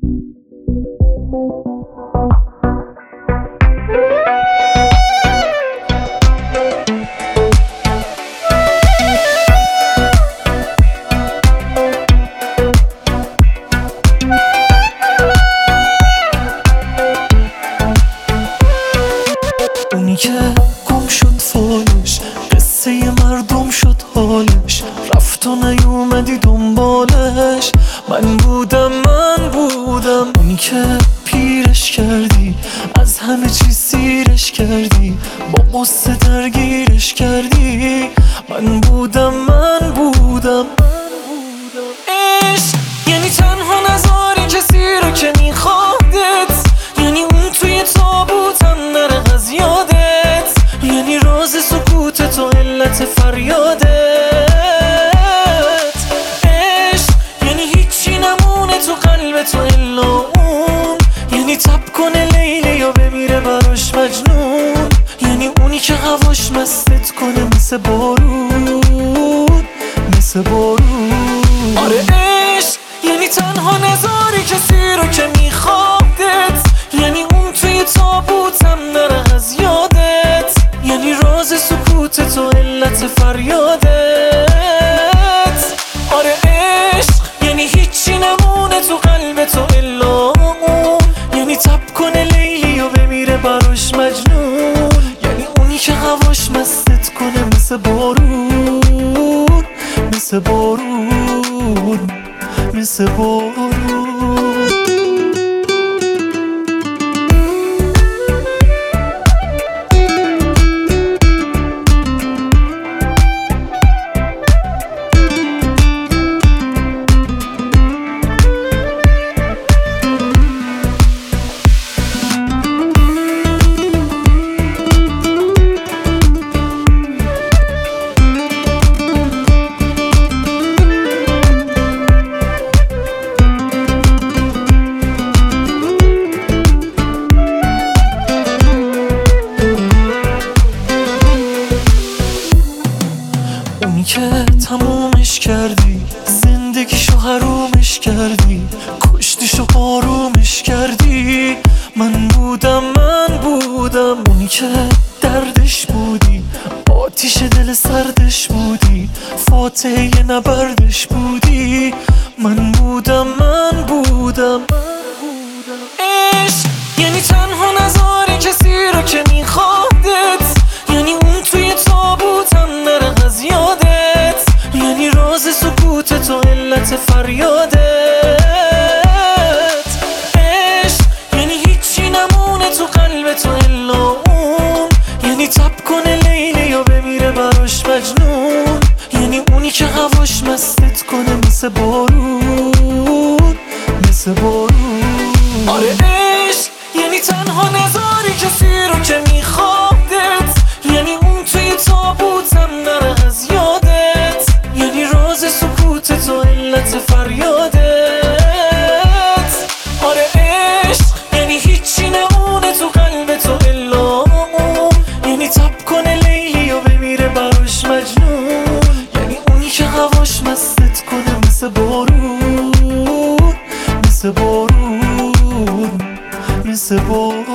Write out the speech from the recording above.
اونی که گم شد فالش، قصه مردم شد حالش، رفت و نیومدی دنبالش. من بودم اونی که پیرش کردی، از همه چیز سیرش کردی، با قصه درگیرش کردی. من بودم عشق یعنی تنها نذاری کسی رو که میخوادت، یعنی اون توی تابوتم نره از یادت، یعنی راز سکوتت و علت فریادت. عشق یعنی هیچی نمونه تو قلبت و الا اون، یعنی تب کنه لیلی و بمیره براش مجنون، یعنی اونی که هواش مستت کنه مثل بارون. آره عشق یعنی تنها نذاری کسی رو که میخوادت، یعنی اون توی تابوتم نره از یادت، یعنی راز سکوتت و علت فریادت. آره عشق یعنی هیچی نمونه تو قلبت و الا اون، یعنی تب کنه لیلی و بمیره براش مجنون، یعنی اونی که هواش مستت کنه مثل بارون. اونی که تمومش کردی، زندگیشو حرومش کردی، کشتیشو آرومش کردی. من بودم اونی که دردش بودی، آتیش دل سردش بودی، فاتحه نبردش بودی. من بودم عشق یعنی تنها نذاری کسی رو که میخوادت، یعنی اون توی تابوتم نره از یادت، یعنی راز سکوتت و علت فریادت. عشق یعنی هیچی نمونه تو قلبت و الا اون، یعنی تب کنه لیلی و بمیره براش مجنون، یعنی اونی که هواش مستت کنه مثل بارون. آره عشق یعنی تنها نذاری کسی رو که میخوادت، یعنی اون توی تابوتم نره از یادت، یعنی راز سکوتت و علت فریادت. آره عشق یعنی هیچی نمونه تو قلبت و الا اون، یعنی تب کنه لیلی و بمیره براش مجنون، یعنی اونی که هواش مستت کنه مثل بارون.